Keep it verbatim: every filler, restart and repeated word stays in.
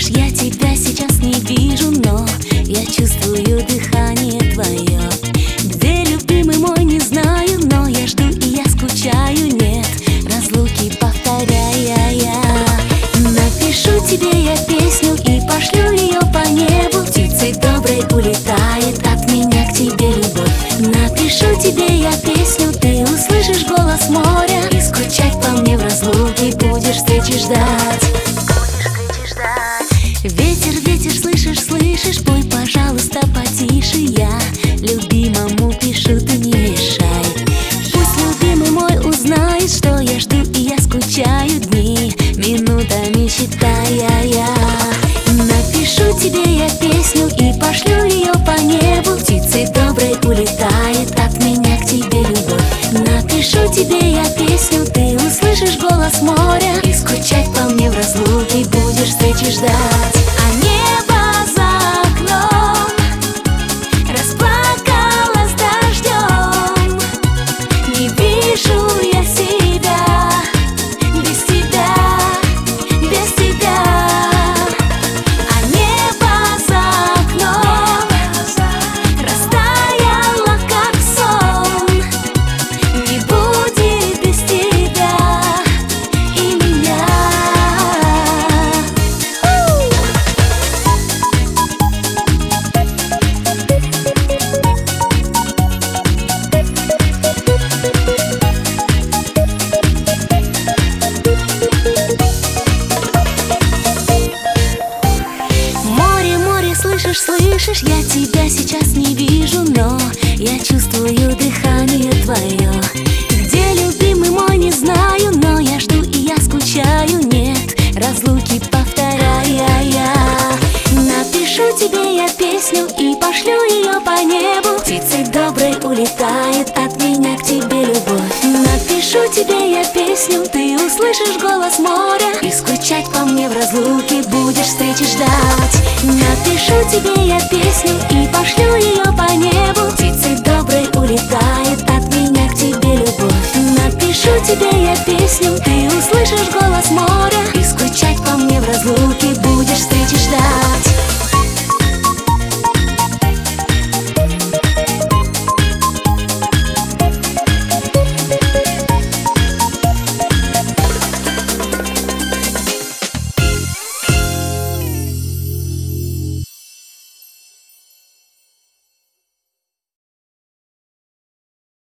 я тебя сейчас не вижу, но я чувствую дыхание твое. Где, любимый мой, не знаю, но я жду и я скучаю, нет разлуки, повторяя я. Напишу тебе я песню и пошлю ее по небу. Птицей доброй улетает от меня к тебе любовь. Напишу тебе я песню, ты услышишь голос моря, и скучать по мне в разлуке будешь встречи ждать. Ветер, ветер, слышишь, слышишь, пой, пожалуйста, потише. Я любимому пишу, ты не мешай. Пусть любимый мой узнает, что я жду и я скучаю, дни минутами считая я. Напишу тебе я песню и пошлю ее по небу. Птицей доброй улетает от меня к тебе любовь. Напишу тебе я песню, ты услышишь голос моря, и скучать по мне в разлуке будешь встречи ждать. А небо за окном расплакалось дождем. Не вижу я себя без тебя, без тебя. А небо за окном растаяло, как сон. Не будет без тебя и меня. Море, море, слышишь, слышишь, я тебя сейчас не вижу, но я чувствую дыхание твое. Где, любимый мой, не знаю, но я жду и я скучаю, нет разлуки, повторяя я. Напишу тебе я песню и пошлю ее по небу. Птицей доброй улетает от меня к тебе любовь. Напишу тебе я песню, ты услышишь голос моря, и скучать по мне в разлуке будешь встречи ждать. Напишу тебе я песню и пошлю ее по небу. Птицей доброй улетает от меня к тебе любовь. Напишу тебе я песню.